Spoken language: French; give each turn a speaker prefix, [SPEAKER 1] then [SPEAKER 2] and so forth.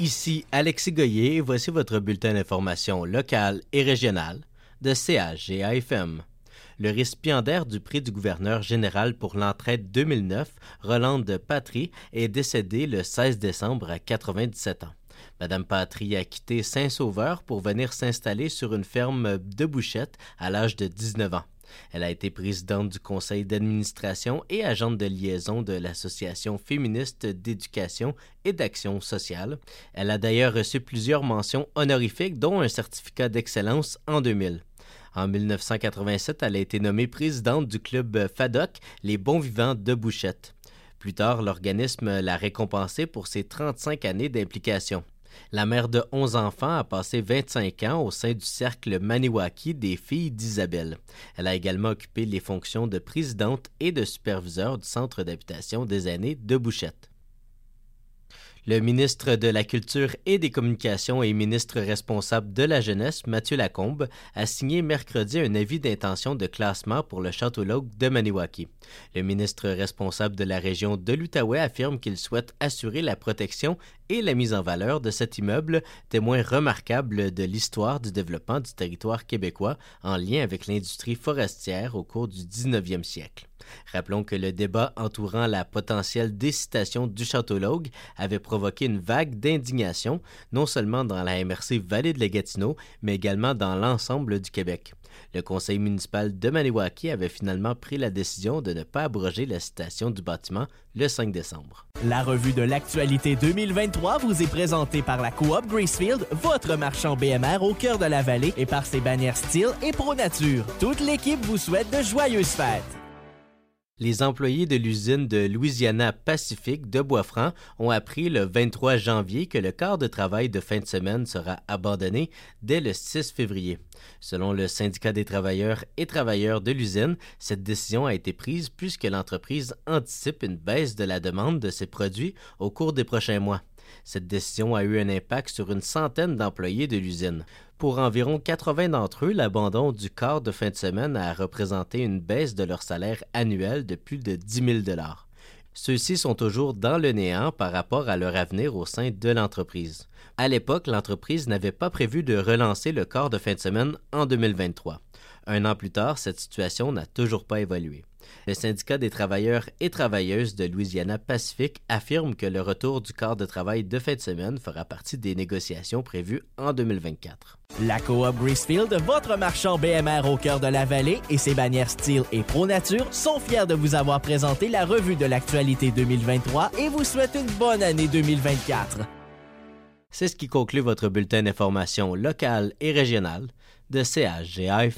[SPEAKER 1] Ici Alexis Goyer et voici votre bulletin d'information locale et régionale de CHGA-FM. Le récipiendaire du prix du gouverneur général pour l'entraide 2009, Rolande Patry, est décédée le 16 décembre à 97 ans. Madame Patry a quitté Saint-Sauveur pour venir s'installer sur une ferme de Bouchette à l'âge de 19 ans. Elle a été présidente du conseil d'administration et agente de liaison de l'Association féministe d'éducation et d'action sociale. Elle a d'ailleurs reçu plusieurs mentions honorifiques, dont un certificat d'excellence en 2000. En 1987, elle a été nommée présidente du club FADOC, les bons vivants de Bouchette. Plus tard, l'organisme l'a récompensée pour ses 35 années d'implication. La mère de 11 enfants a passé 25 ans au sein du cercle Maniwaki des filles d'Isabelle. Elle a également occupé les fonctions de présidente et de superviseur du centre d'habitation des aînés de Bouchette. Le ministre de la Culture et des Communications et ministre responsable de la Jeunesse, Mathieu Lacombe, a signé mercredi un avis d'intention de classement pour le Château-L'Augue de Maniwaki. Le ministre responsable de la région de l'Outaouais affirme qu'il souhaite assurer la protection et la mise en valeur de cet immeuble, témoin remarquable de l'histoire du développement du territoire québécois en lien avec l'industrie forestière au cours du 19e siècle. Rappelons que le débat entourant la potentielle décitation du Château-L'Augue avait provoqué une vague d'indignation, non seulement dans la MRC Vallée de la Gatineau, mais également dans l'ensemble du Québec. Le conseil municipal de Maniwaki avait finalement pris la décision de ne pas abroger la citation du bâtiment le 5 décembre.
[SPEAKER 2] La revue de l'actualité 2023 vous est présentée par la Coop Gracefield, votre marchand BMR au cœur de la vallée, et par ses bannières Steel et Pro Nature. Toute l'équipe vous souhaite de joyeuses fêtes.
[SPEAKER 1] Les employés de l'usine de Louisiana Pacific de Boisfranc ont appris le 23 janvier que le quart de travail de fin de semaine sera abandonné dès le 6 février. Selon le syndicat des travailleurs et travailleurs de l'usine, cette décision a été prise puisque l'entreprise anticipe une baisse de la demande de ses produits au cours des prochains mois. Cette décision a eu un impact sur une centaine d'employés de l'usine. Pour environ 80 d'entre eux, l'abandon du quart de fin de semaine a représenté une baisse de leur salaire annuel de plus de 10 000 $. Ceux-ci sont toujours dans le néant par rapport à leur avenir au sein de l'entreprise. À l'époque, l'entreprise n'avait pas prévu de relancer le quart de fin de semaine en 2023. Un an plus tard, cette situation n'a toujours pas évolué. Le syndicat des travailleurs et travailleuses de Louisiana Pacific affirme que le retour du quart de travail de fin de semaine fera partie des négociations prévues en 2024.
[SPEAKER 2] La Coop Gracefield, votre marchand BMR au cœur de la vallée, et ses bannières Steel et Pro Nature sont fiers de vous avoir présenté la revue de l'actualité 2023 et vous souhaitent une bonne année 2024.
[SPEAKER 1] C'est ce qui conclut votre bulletin d'information locale et régionale de CHGA-FM.